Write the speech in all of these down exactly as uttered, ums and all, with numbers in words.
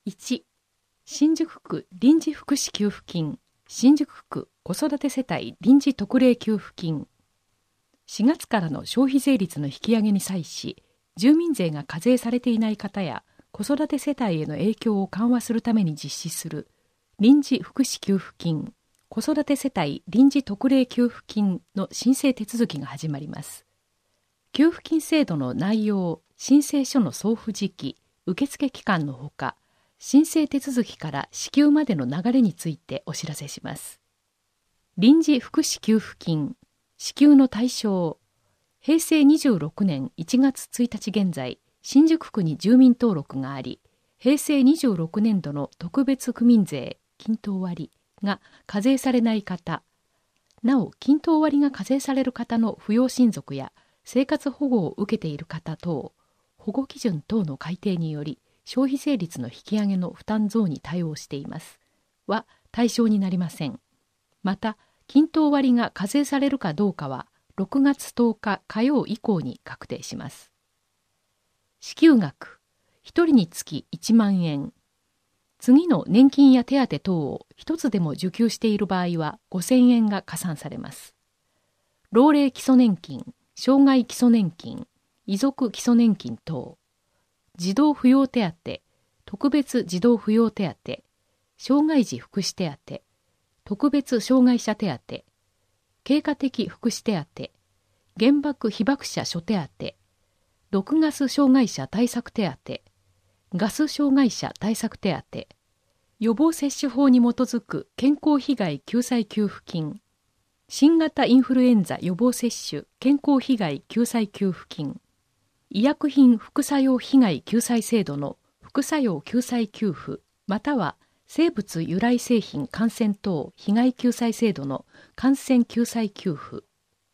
いち、新宿区臨時福祉給付金、新宿区子育て世帯臨時特例給付金。しがつからの消費税率の引き上げに際し、住民税が課税されていない方や子育て世帯への影響を緩和するために実施する臨時福祉給付金、子育て世帯臨時特例給付金の申請手続きが始まります。給付金制度の内容、申請書の送付時期、受付期間のほか、申請手続きから支給までの流れについてお知らせします。臨時福祉給付金、支給の対象、へいせいにじゅうろくねんいちがつついたち現在、新宿区に住民登録があり、へいせいにじゅうろくねんどの特別区民税均等割が課税されない方、なお均等割が課税される方の扶養親族や生活保護を受けている方等、保護基準等の改定により消費税率の引き上げの負担増に対応していますは対象になりません。また、均等割が課税されるかどうかはろくがつとおか火曜以降に確定します。支給額、ひとりにつきいちまんえん。次の年金や手当等を一つでも受給している場合はごせんえんが加算されます。老齢基礎年金、障害基礎年金、遺族基礎年金等、児童扶養手当、特別児童扶養手当、障害児福祉手当、特別障害者手当、経過的福祉手当、原爆被爆者諸手当、毒ガス障害者対策手当、ガス障害者対策手当、予防接種法に基づく健康被害救済給付金、新型インフルエンザ予防接種健康被害救済給付金、医薬品副作用被害救済制度の副作用救済給付または生物由来製品感染等被害救済制度の感染救済給付。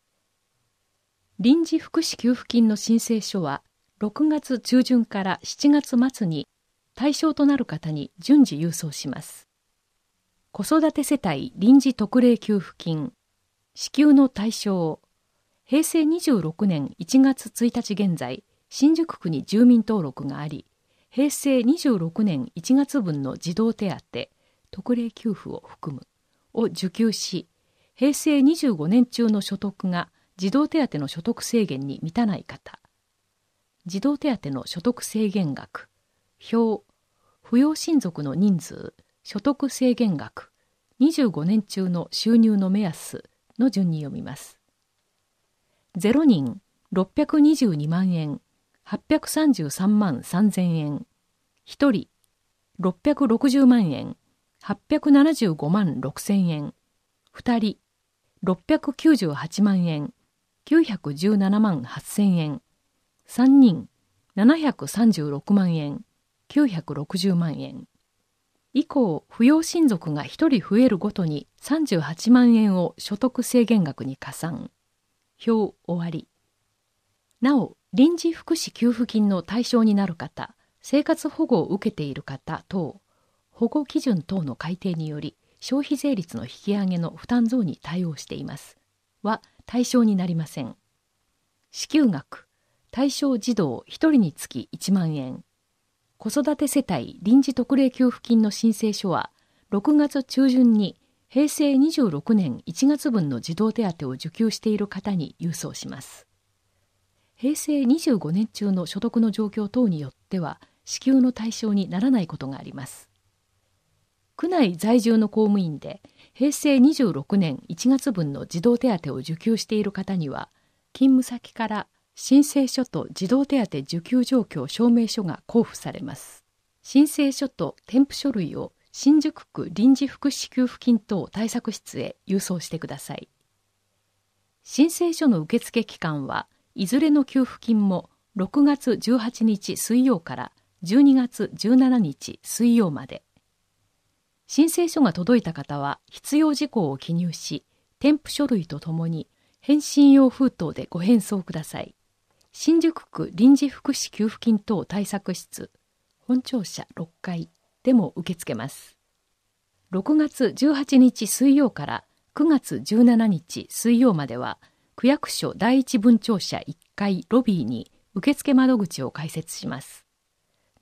臨時福祉給付金の申請書はろくがつちゅうじゅんからしちがつまつに対象となる方に順次郵送します。子育て世帯臨時特例給付金、支給の対象、へいせいにじゅうろくねんいちがつついたち現在、新宿区に住民登録があり、へいせいにじゅうろくねんいちがつぶんの児童手当、特例給付を含む、を受給し、へいせいにじゅうごねん中の所得が児童手当の所得制限に満たない方、児童手当の所得制限額、表、扶養親族の人数、所得制限額、にじゅうごねん中の収入の目安の順に読みます。ゼロにんろっぴゃくにじゅうにまんえん、はっぴゃくさんじゅうさんまんさんぜんえん、ひとりろっぴゃくろくじゅうまんえん、はっぴゃくななじゅうごまんろくせんえん、ふたりろっぴゃくきゅうじゅうはちまんえん、きゅうひゃくじゅうななまんはっせんえん、さんにんななひゃくさんじゅうろくまんえん、きゅうひゃくろくじゅうまんえん。以降、扶養親族がひとり増えるごとにさんじゅうはちまんえんを所得制限額に加算。表終わり。なお、臨時福祉給付金の対象になる方、生活保護を受けている方等、保護基準等の改定により、消費税率の引き上げの負担増に対応しています。は対象になりません。支給額、対象児童ひとりにつきいちまんえん。子育て世帯臨時特例給付金の申請書は、ろくがつちゅうじゅんにへいせいにじゅうろくねんいちがつぶんの児童手当を受給している方に郵送します。へいせいにじゅうごねん中の所得の状況等によっては、支給の対象にならないことがあります。区内在住の公務員で、へいせいにじゅうろくねんいちがつぶんの児童手当を受給している方には、勤務先から申請書と児童手当受給状況証明書が交付されます。申請書と添付書類を新宿区臨時福祉給付金等対策室へ郵送してください。申請書の受付期間はいずれの給付金もろくがつじゅうはちにち水曜からじゅうにがつじゅうしちにち水曜まで。申請書が届いた方は必要事項を記入し、添付書類とともに返信用封筒でご返送ください。新宿区臨時福祉給付金等対策室、本庁舎ろっかいでも受け付けます。ろくがつじゅうはちにち水曜からくがつじゅうしちにち水曜までは、区役所第一分庁舎いっかいロビーに受付窓口を開設します。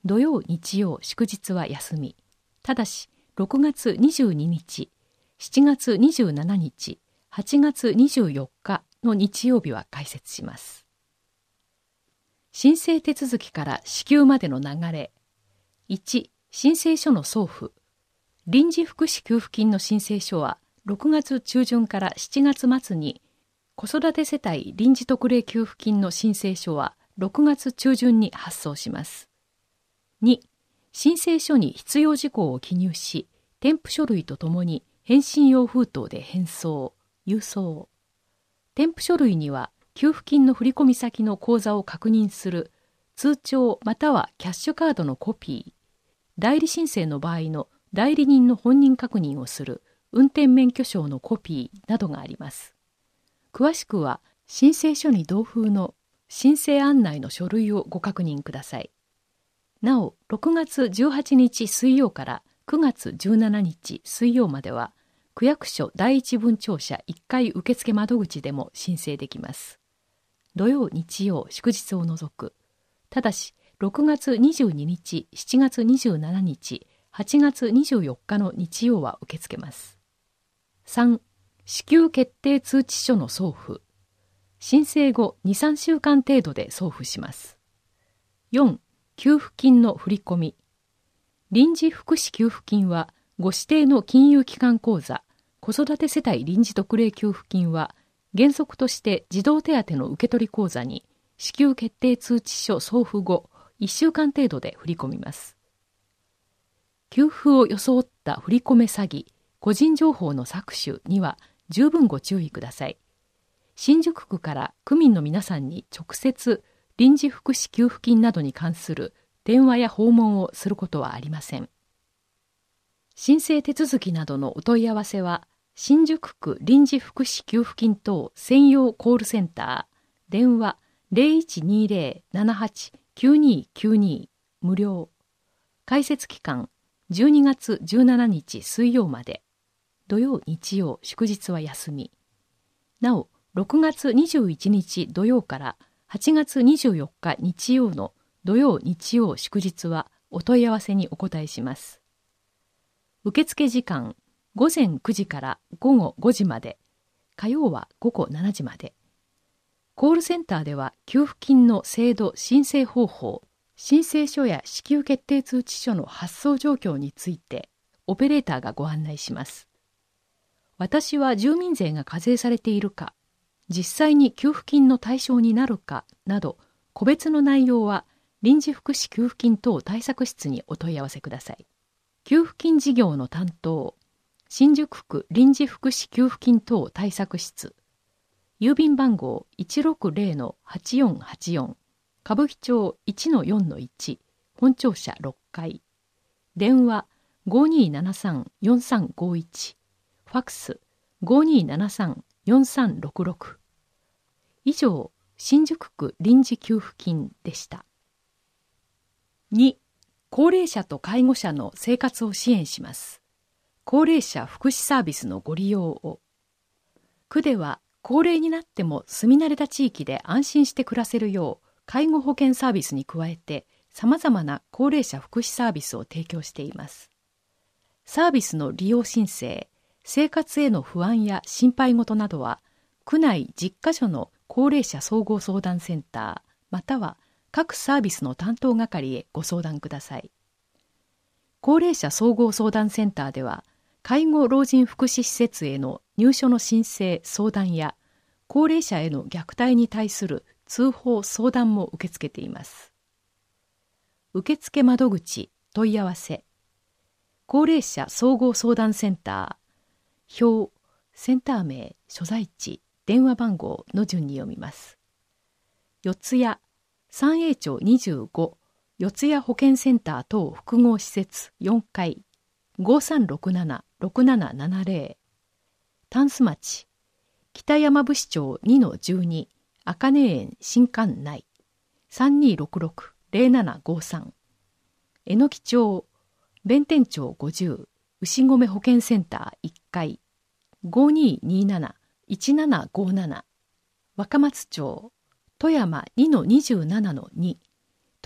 土曜日曜祝日は休み。ただしろくがつにじゅうににち、しちがつにじゅうしちにち、はちがつにじゅうよっかの日曜日は開設します。申請手続きから支給までの流れ。いち、申請書の送付。臨時福祉給付金の申請書はろくがつちゅうじゅんからしちがつまつに、子育て世帯臨時特例給付金の申請書はろくがつちゅうじゅんに発送します。に、申請書に必要事項を記入し、添付書類とともに返信用封筒で返送、郵送。添付書類には給付金の振込先の口座を確認する通帳またはキャッシュカードのコピー、代理申請の場合の代理人の本人確認をする運転免許証のコピーなどがあります。詳しくは申請書に同封の申請案内の書類をご確認ください。なお、ろくがつじゅうはちにち水曜からくがつじゅうしちにち水曜までは、区役所第一分庁舎いっかい受付窓口でも申請できます。土曜、日曜、祝日を除く。ただし、ろくがつにじゅうににち、しちがつにじゅうしちにち、はちがつにじゅうよっかの日曜は受け付けます。さん、支給決定通知書の送付。申請後に、さんしゅうかん程度で送付します。よん、給付金の振り込み。臨時福祉給付金は、ご指定の金融機関口座、子育て世帯臨時特例給付金は、原則として児童手当の受取口座に、支給決定通知書送付後、いっしゅうかん程度で振り込みます。給付を装った振り込め詐欺、個人情報の搾取には十分ご注意ください。新宿区から区民の皆さんに直接、臨時福祉給付金などに関する電話や訪問をすることはありません。申請手続きなどのお問い合わせは、新宿区臨時福祉給付金等専用コールセンター、電話 ゼロいちにゼロ ななはち きゅうにきゅうに 無料。開設期間じゅうにがつじゅうしちにち水曜まで。土曜、日曜、祝日は休み。なお、ろくがつにじゅういちにち土曜からはちがつにじゅうよっか日曜の土曜、日曜、祝日はお問い合わせにお答えします。受付時間、ごぜんくじからごごごじまで、火曜はごごしちじまで。コールセンターでは給付金の制度申請方法、申請書や支給決定通知書の発送状況について、オペレーターがご案内します。私は住民税が課税されているか、実際に給付金の対象になるかなど、個別の内容は臨時福祉給付金等対策室にお問い合わせください。給付金事業の担当、新宿区臨時福祉給付金等対策室、郵便番号 いちろくゼロ はちよんはちよん、歌舞伎町 いちのよんのいち、本庁舎ろっかい、電話 ごにーななさん よんさんごいち、ファックス ごにーななさん よんさんろくろく。以上、新宿区臨時給付金でした。に、高齢者と介護者の生活を支援します。高齢者福祉サービスのご利用を。区では、高齢になっても住み慣れた地域で安心して暮らせるよう、介護保険サービスに加えて、様々な高齢者福祉サービスを提供しています。サービスの利用申請、生活への不安や心配事などは、区内じゅっかしょの高齢者総合相談センター、または各サービスの担当係へご相談ください。高齢者総合相談センターでは、介護老人福祉施設への入所の申請・相談や、高齢者への虐待に対する通報・相談も受け付けています。受付窓口、問い合わせ。高齢者総合相談センター、表、センター名、所在地、電話番号の順に読みます。四谷、三栄町にじゅうご、四谷保健センター等複合施設よんかい、ごさんろくなな ろくななななゼロ。タンス町、北山伏町にのじゅうに、茜園新館内、さんにーろくろく ゼロななごさん。えのき町、弁天町ごじゅう、牛込保健センターいっかい、ごにーにーなな いちななごなな。若松町、富山にのにじゅうななのに、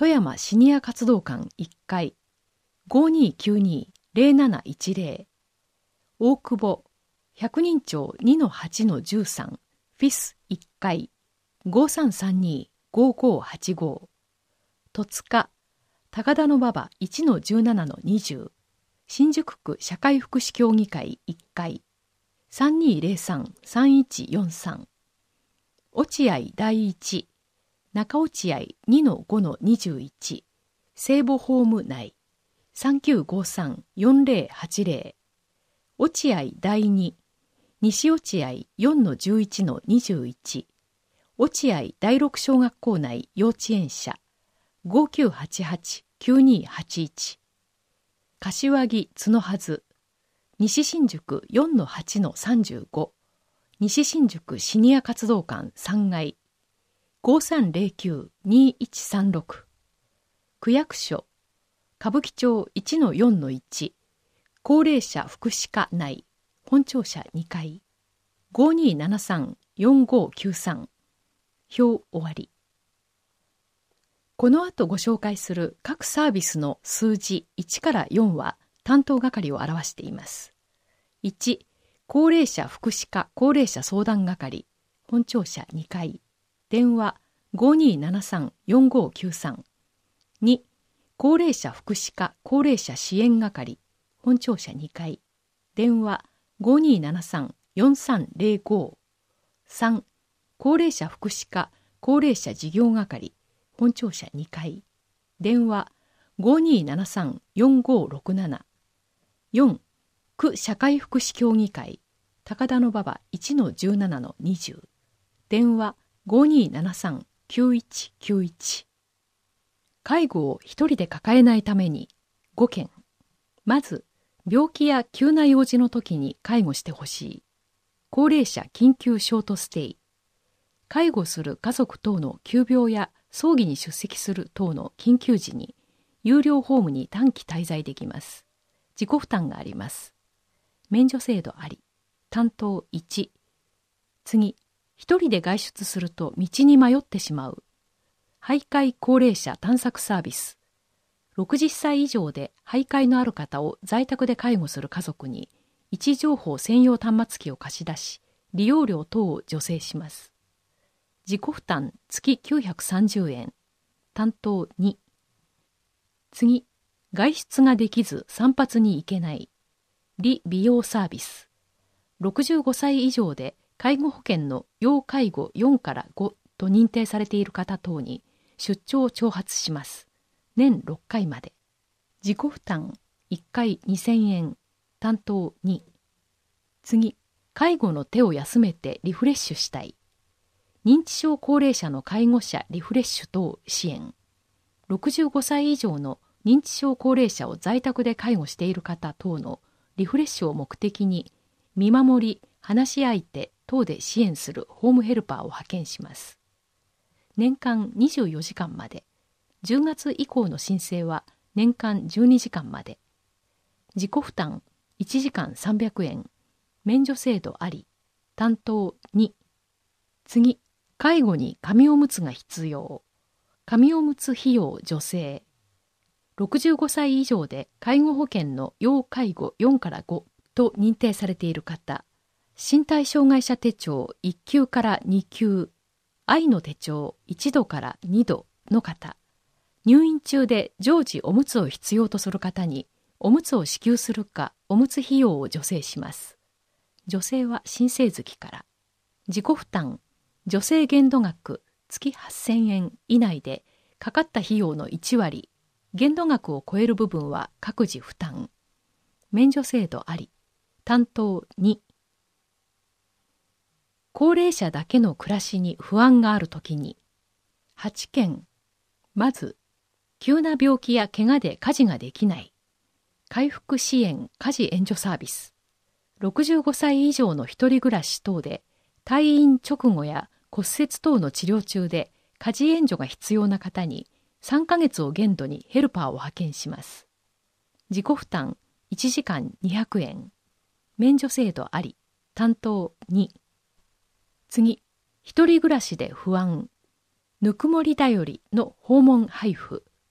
富山シニア活動館いっかい ごにーきゅうにーぜろなないちぜろ 大久保百人町 にのはちのじゅうさん フィスいっかい ごさんさんにーごごはちご 戸塚高田馬場 いちのじゅうななのにじゅう 新宿区社会福祉協議会いっかい さんにーぜろさん さんいちよんさん 落合第一中落合 にのごのにじゅういち 聖母ホーム内 さんきゅうごさん よんぜろはちぜろ 落合第二西落合 よんのじゅういちのにじゅういち 落合第六小学校内幼稚園舎 ごきゅうはちはちきゅうにーはちいち 柏木角はず西新宿 よんのはちのさんじゅうご 西新宿シニア活動館さんがい ごさんぜろきゅう にいちさんろく 区役所歌舞伎町 いちのよんのいち 高齢者福祉課内本庁舎にかい ごにーななさん よんごきゅうさん 表終わり。この後ご紹介する各サービスの数字いちからよんは担当係を表しています。いち、高齢者福祉課高齢者相談係本庁舎にかい電話 ごにーななさん よんごきゅうさん に、高齢者福祉課高齢者支援係本庁舎にかい電話 ごにーななさん よんさんぜろご さん、高齢者福祉課高齢者事業係本庁舎にかい電話 ごにーななさん よんごろくなな よん、区社会福祉協議会高田馬場 いちのじゅうななのにじゅう 電話 ごにーななさん きゅういちきゅういち。 介護を一人で抱えないためにごけん。まず病気や急な用事の時に介護してほしい高齢者緊急ショートステイ、介護する家族等の急病や葬儀に出席する等の緊急時に有料ホームに短期滞在できます。自己負担があります。免除制度あり。担当いち。次、一人で外出すると道に迷ってしまう。徘徊高齢者探索サービス。ろくじゅっさい以上で徘徊のある方を在宅で介護する家族に位置情報専用端末機を貸し出し、利用料等を助成します。自己負担月きゅうひゃくさんじゅうえん。担当に。次、外出ができず散髪に行けない。利美容サービス。ろくじゅうごさい以上で介護保険の要介護よんからごと認定されている方等に出張を徴発します。年ろっかいまで。自己負担いっかいにせんえん。担当に。次、介護の手を休めてリフレッシュしたい。認知症高齢者の介護者リフレッシュ等支援。ろくじゅうごさい以上の認知症高齢者を在宅で介護している方等のリフレッシュを目的に見守り、話し相手等で支援するホームヘルパーを派遣します。年間にじゅうよじかんまで。じゅうがつ以降の申請は年間じゅうにじかんまで。自己負担いちじかんさんびゃくえん。免除制度あり。担当に。次、介護に紙おむつが必要。紙おむつ費用助成。ろくじゅうごさい以上で介護保険の要介護よんからごと認定されている方。身体障害者手帳いっきゅうからにきゅう。愛の手帳いちどからにどの方。入院中で常時おむつを必要とする方におむつを支給するかおむつ費用を助成します。助成は申請月から。自己負担助成限度額月はっせんえん以内でかかった費用のいちわり、限度額を超える部分は各自負担。免除制度あり。担当に。高齢者だけの暮らしに不安があるときにはちけん。まず、急な病気や怪我で家事ができない。回復支援家事援助サービス。ろくじゅうごさい以上の一人暮らし等で退院直後や骨折等の治療中で家事援助が必要な方にさんかげつを限度にヘルパーを派遣します。自己負担いちじかんにひゃくえん。免除制度あり。担当に。次、一人暮らしで不安。ぬくもりだよりの訪問配布。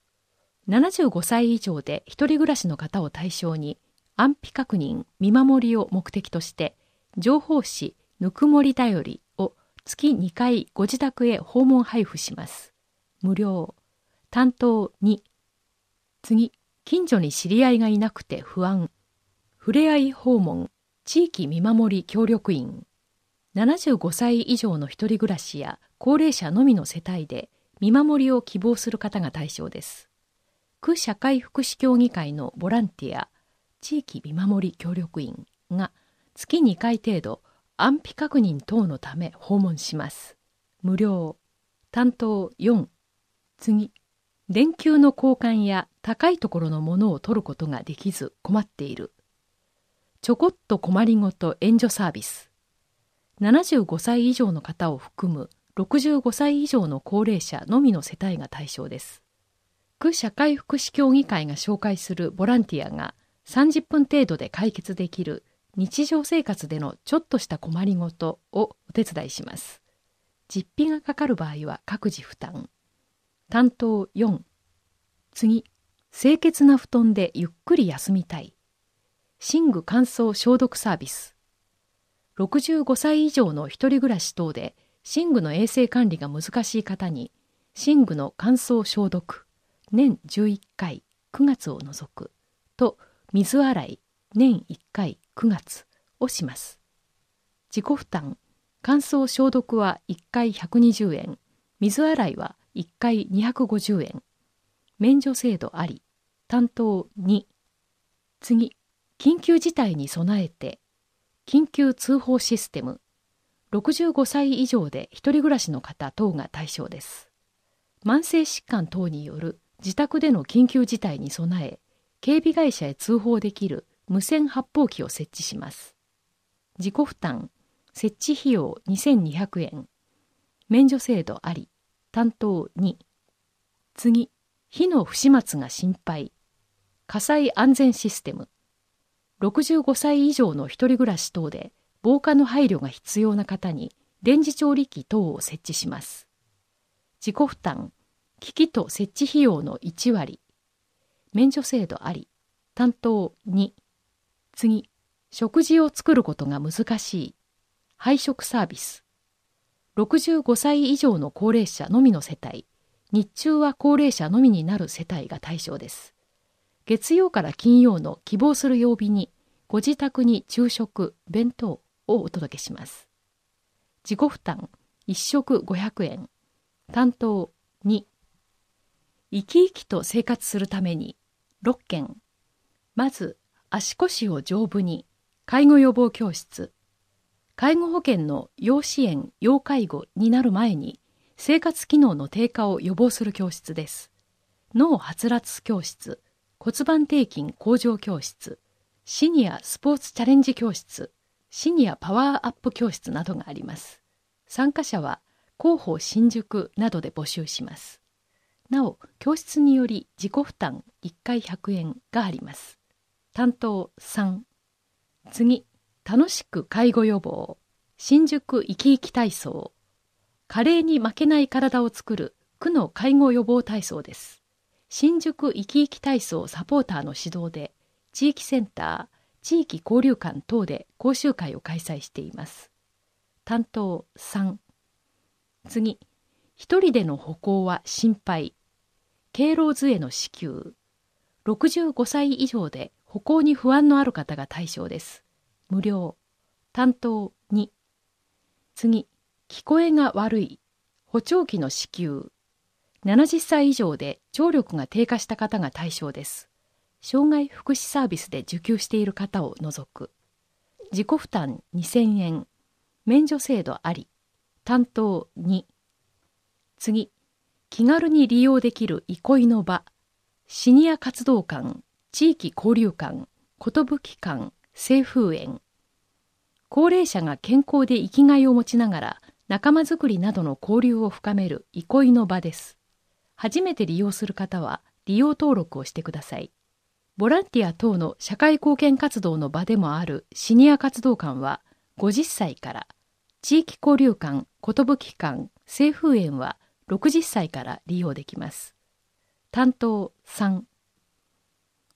ななじゅうごさい以上で一人暮らしの方を対象に安否確認・見守りを目的として情報誌ぬくもりだよりを月にかいご自宅へ訪問配布します。無料。担当に。次、近所に知り合いがいなくて不安。ふれあい訪問地域見守り協力員。ななじゅうごさい以上の一人暮らしや高齢者のみの世帯で見守りを希望する方が対象です。区社会福祉協議会のボランティア、地域見守り協力員が月にかい程度安否確認等のため訪問します。無料。担当よん。次、電球の交換や高いところのものを取ることができず困っている。ちょこっと困りごと援助サービス。ななじゅうごさい以上の方を含むろくじゅうごさい以上の高齢者のみの世帯が対象です。区社会福祉協議会が紹介するボランティアがさんじゅっぷん程度で解決できる日常生活でのちょっとした困りごとをお手伝いします。実費がかかる場合は各自負担。担当よん。次、清潔な布団でゆっくり休みたい。寝具乾燥消毒サービス。ろくじゅうごさい以上の一人暮らし等で寝具の衛生管理が難しい方に寝具の乾燥消毒年じゅういっかいくがつを除くと水洗い年いっかいくがつをします。自己負担。乾燥消毒はいっかいひゃくにじゅうえん、水洗いはいっかいにひゃくごじゅうえん。免除制度あり。担当に。次、緊急事態に備えて緊急通報システム。ろくじゅうごさい以上で一人暮らしの方等が対象です。慢性疾患等による自宅での緊急事態に備え、警備会社へ通報できる無線発報機を設置します。自己負担。設置費用にせんにひゃくえん。免除制度あり。担当に。次、火の不始末が心配。火災安全システム。ろくじゅうごさい以上の一人暮らし等で防火の配慮が必要な方にレンジ調理器等を設置します。自己負担。機器と設置費用のいちわり。免除制度あり。担当に。次、食事を作ることが難しい。配食サービス。ろくじゅうごさい以上の高齢者のみの世帯、日中は高齢者のみになる世帯が対象です。月曜から金曜の希望する曜日にご自宅に昼食、弁当をお届けします。自己負担。いっしょくごひゃくえん。担当に。生き生きと生活するためにろっけん。まず、足腰を丈夫に介護予防教室。介護保険の要支援・要介護になる前に生活機能の低下を予防する教室です。脳はつらつ教室、骨盤底筋向上教室、シニアスポーツチャレンジ教室、シニアパワーアップ教室などがあります。参加者は広報新宿などで募集します。なお、教室により自己負担いっかいひゃくえんがあります。担当さん。次、楽しく介護予防。新宿生き生き体操。加齢に負けない体を作る区の介護予防体操です。新宿生き生き体操サポーターの指導で、地域センター、地域交流館等で講習会を開催しています。担当さん。次、一人での歩行は心配。敬老杖の支給。ろくじゅうごさい以上で歩行に不安のある方が対象です。無料。担当に。次、聞こえが悪い。補聴器の支給。ななじゅっさい以上で聴力が低下した方が対象です。障害福祉サービスで受給している方を除く。自己負担にせんえん。免除制度あり。担当に。次、気軽に利用できる憩いの場。シニア活動館、地域交流館、寿館、清風園。高齢者が健康で生きがいを持ちながら仲間づくりなどの交流を深める憩いの場です。初めて利用する方は利用登録をしてください。ボランティア等の社会貢献活動の場でもあるシニア活動館はごじゅっさいから、地域交流館、寿館、清風園はろくじゅっさいから利用できます。担当さん。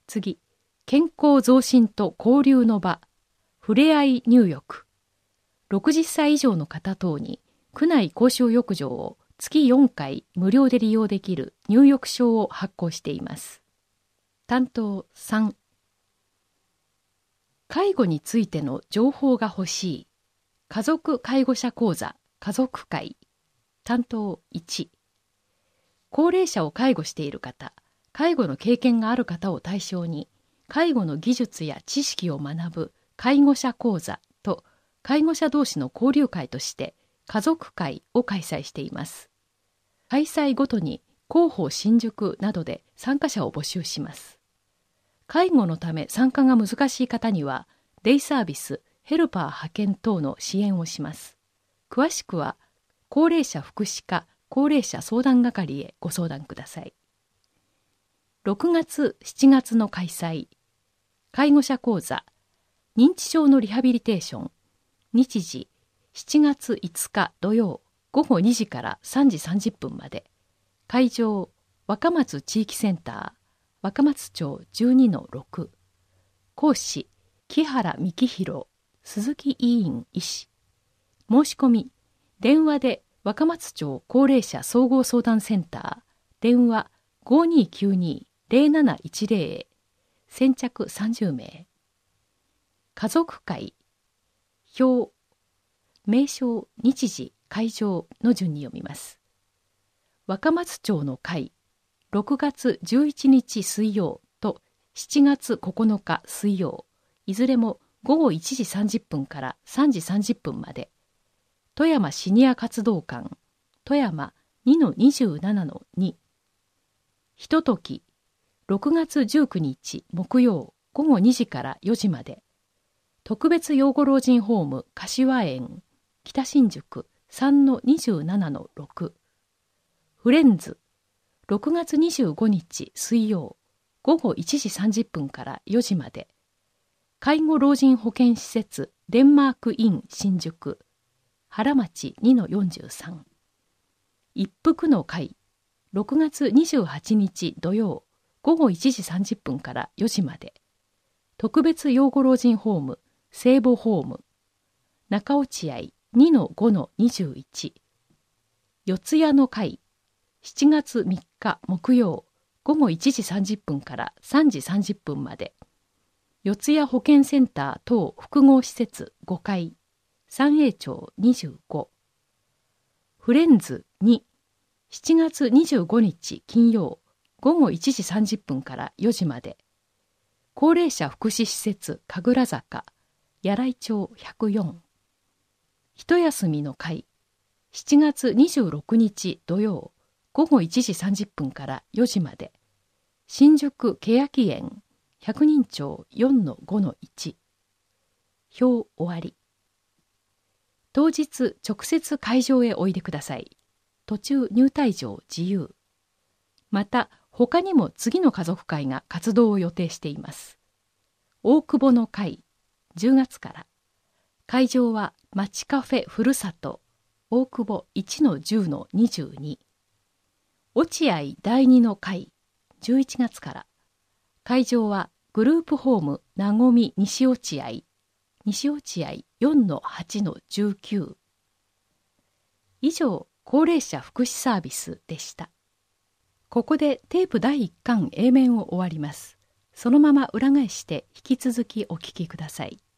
次、健康増進と交流の場、ふれあい入浴。ろくじゅっさい以上の方等に、区内公衆浴場を月よんかい無料で利用できる入浴証を発行しています。担当さん、介護についての情報が欲しい。家族介護者講座、家族会。担当いち、高齢者を介護している方、介護の経験がある方を対象に、介護の技術や知識を学ぶ介護者講座と介護者同士の交流会として家族会を開催しています。開催ごとに広報新宿などで参加者を募集します。介護のため参加が難しい方には、デイサービス、ヘルパー派遣等の支援をします。詳しくは、高齢者福祉課高齢者相談係へご相談ください。ろくがつ、しちがつの開催。介護者講座、認知症のリハビリテーション。日時、しちがついつか土曜、ごごにじからさんじさんじゅっぷんまで。会場、若松地域センター、若松町 じゅうにのろく。講師、木原幹弘、鈴木委員医師。申し込み、電話で若松町高齢者総合相談センター、電話 ごーにーきゅうにーぜろなないちぜろ へ。先着さんじゅうめい。家族会、表、名称、日時、会場の順に読みます。若松町の会、ろくがつじゅういちにち水曜としちがつここのか水曜、いずれもごごいちじさんじゅっぷんからさんじさんじゅっぷんまで。富山シニア活動館、富山 にのにじゅうななのに。ひととき、ろくがつじゅうくにち木曜ごごにじからよじまで。特別養護老人ホーム柏園、北新宿 さんのにじゅうななのろく。フレンズ、ろくがつにじゅうごにち水曜ごごいちじさんじゅっぷんからよじまで。介護老人保健施設デンマークイン新宿、原町 にのよんじゅうさん。一服の会、ろくがつにじゅうはちにち土曜ごごいちじさんじゅっぷんからよじまで。特別養護老人ホーム聖母ホーム、中落合 にのごのにじゅういち。四谷の会、しちがつみっか木曜ごごいちじさんじゅっぷんからさんじさんじゅっぷんまで。四谷保健センター等複合施設ごかい、三栄町にじゅうご。フレンズに、しちがつにじゅうごにち金曜ごごいちじさんじゅっぷんからよじまで。高齢者福祉施設神楽坂、柳井町ひゃくよん。一休みの会、しちがつにじゅうろくにち土曜ごごいちじさんじゅっぷんからよじまで。新宿欅園百人町 よんのごのいち。表終わり。当日直接会場へおいでください。途中入退場自由。また他にも次の家族会が活動を予定しています。大久保の会、じゅうがつから。会場は町カフェふるさと大久保 いちのじゅうのにじゅうに。落合第二の会、じゅういちがつから。会場はグループホームなごみ西落合、西落合 よんのはちのじゅうきゅう。以上、高齢者福祉サービスでした。ここでテープだいいっかん A 面を終わります。そのまま裏返して引き続きお聞きください。